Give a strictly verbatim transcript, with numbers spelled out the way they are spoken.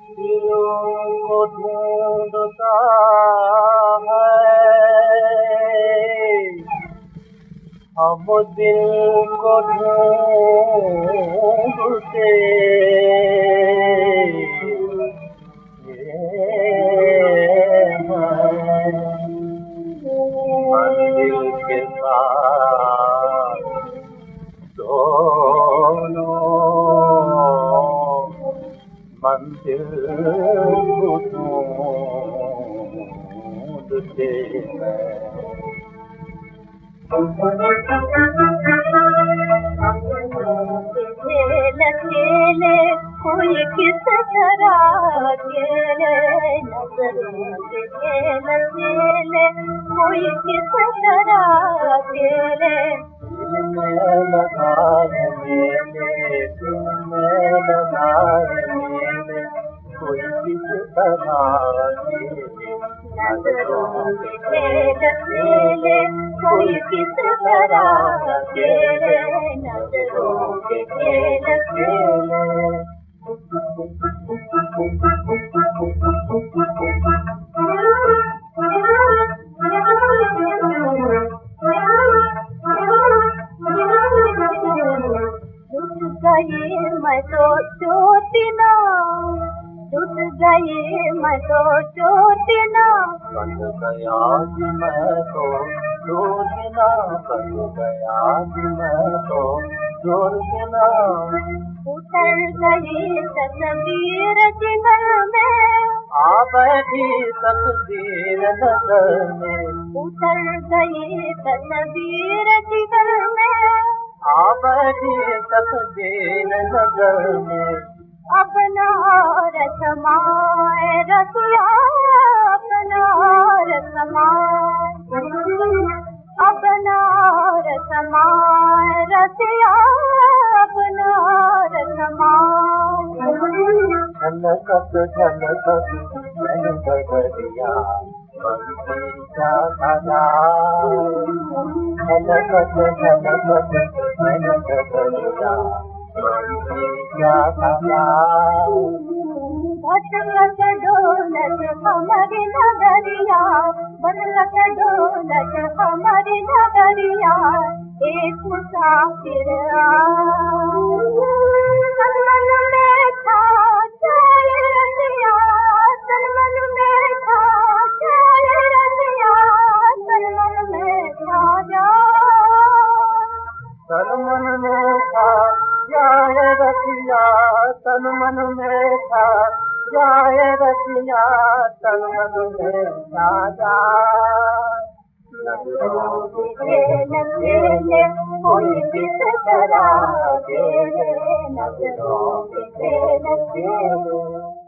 दिलों को ढूंढता है, हम दिल को ढूंढते मंदिर के साथ दोनों मंदिर को ढूंढते हैं। अकेले कोई किस तरह अकेले नजरों से अकेले कोई किस तरह अकेले दिल में लगाए मेरे दिल में लगाए मेरे कोई किस तरह अकेले नजरों से अकेले कोई किस तरह अकेले नजरों के खेल खेले। टूट गई मैं तो चोटिना टूट गई मैं तो चोटिना बन गया जी मैं तो चोटिना बन गया जी मैं तो चोटिना उतर गई तस्वीर जिगर में आ बैठी तस्वीर नजर में उतर गई तस्वीर जिगर में आ बैठी तस्वीर नजर में अपना रसमाए रसिया अपना रसमाए अपना रसमाए रसिया अपना रसमाए झलकत झलकत मैंने बदलिया बंसी का सजा झलकत झलकत मैंने बदलिया बंसी का सजा भटकत डोलत हमारी नगरिया भटकत डोलत हमारी नगरिया एक मुसाफिर सनमन में था चाय रसिया सनमन में था चाय रसिया सनमन में था सनमन में था जाए रसिया तन मन में था जाए रसिया तन मन में था जा नजरों के खेल खेले कोई किस तरह खेले नजरों के खेल खेले।